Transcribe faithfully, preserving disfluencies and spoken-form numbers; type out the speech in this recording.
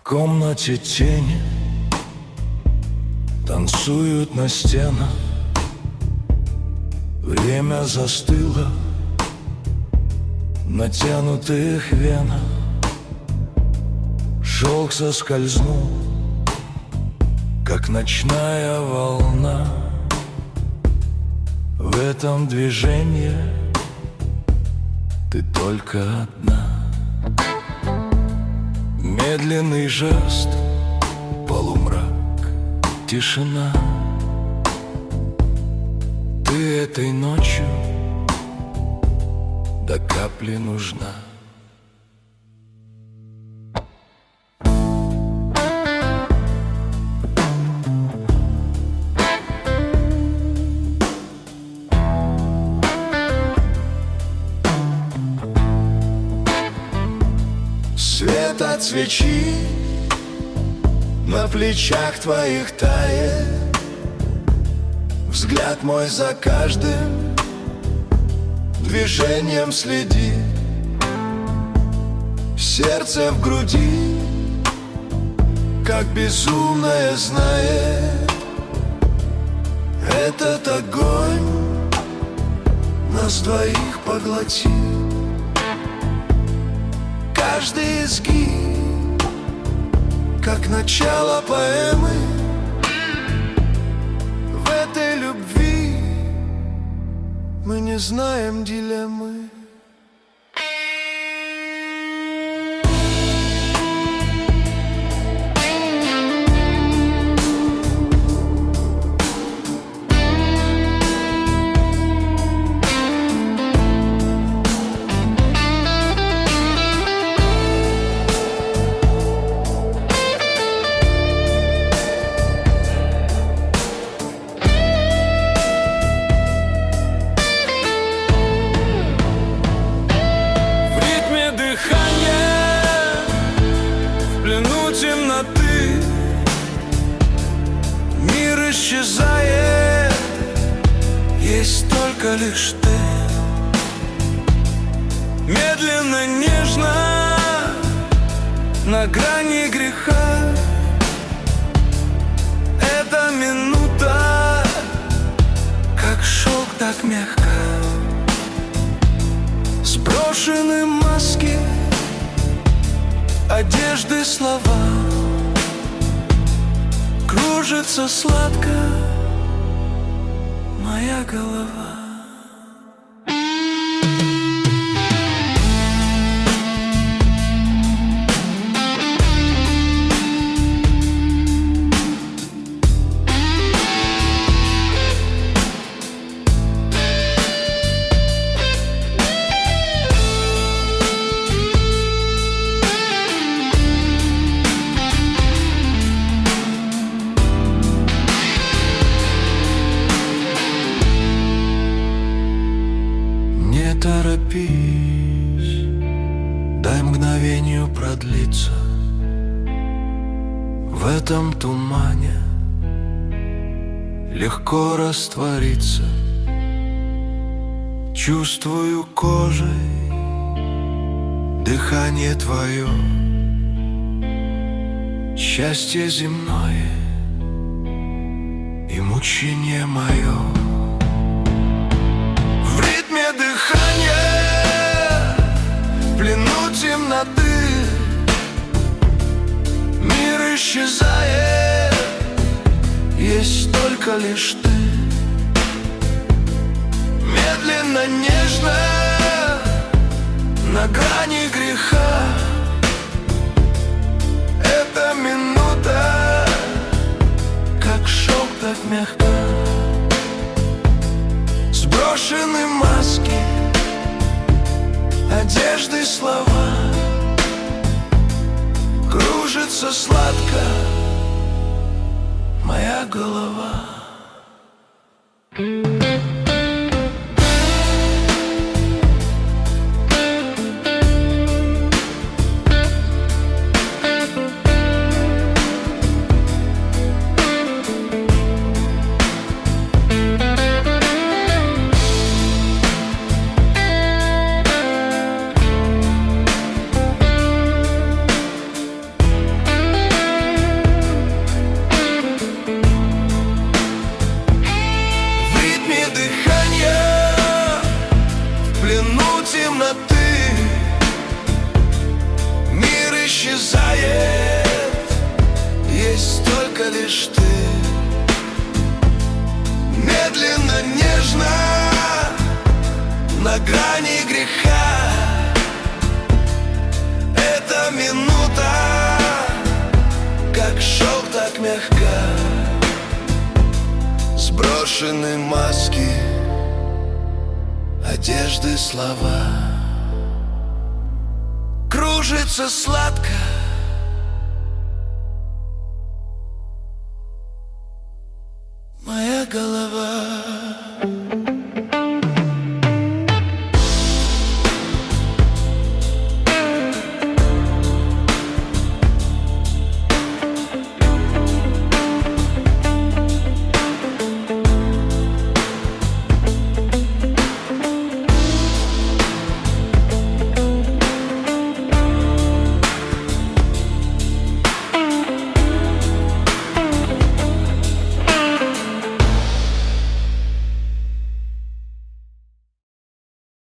комнате тени танцуют на стенах. Время застыло в натянутых венах. Шелк соскользнул, как ночная волна. В этом движении ты только одна. Медленный жест, полумрак, тишина. Ты этой ночью до капли нужна. Свет от свечи на плечах твоих тает. Взгляд мой за каждым движением следи. Сердце в груди, как безумное, знает: этот огонь нас двоих поглотит. Каждый изгиб, как начало поэмы. В этой любви мы не знаем дилеммы. Темноты мир исчезает, есть только лишь ты. Медленно, нежно, на грани греха. Эта минута, как шелк, так мягко. Сброшены маски, одежды, слова. Кружится сладко моя голова. Не торопись, дай мгновению продлиться. В этом тумане легко раствориться. Чувствую кожей дыхание твое, счастье земное и мучение мое. Дыхание в плену темноты, мир исчезает, есть только лишь ты. Медленно, нежно, на грани греха. Эта минута, как шелк, так мягко. Сброшены маски, одежды, слова. Кружится сладко моя голова. лишь ты. Медленно, нежно, на грани греха. Эта минута, как шелк, так мягка. Сброшены маски, одежды, слова. Кружится сладко моя голова.